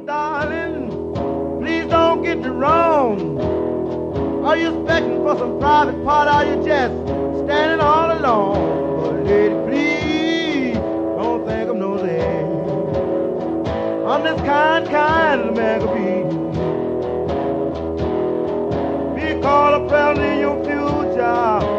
darling, please don't get me wrong. Are you expecting for some private part? Are you just standing all alone? But lady, please don't think I'm nosy. I'm this kind of man could be. Be called a felon in your future.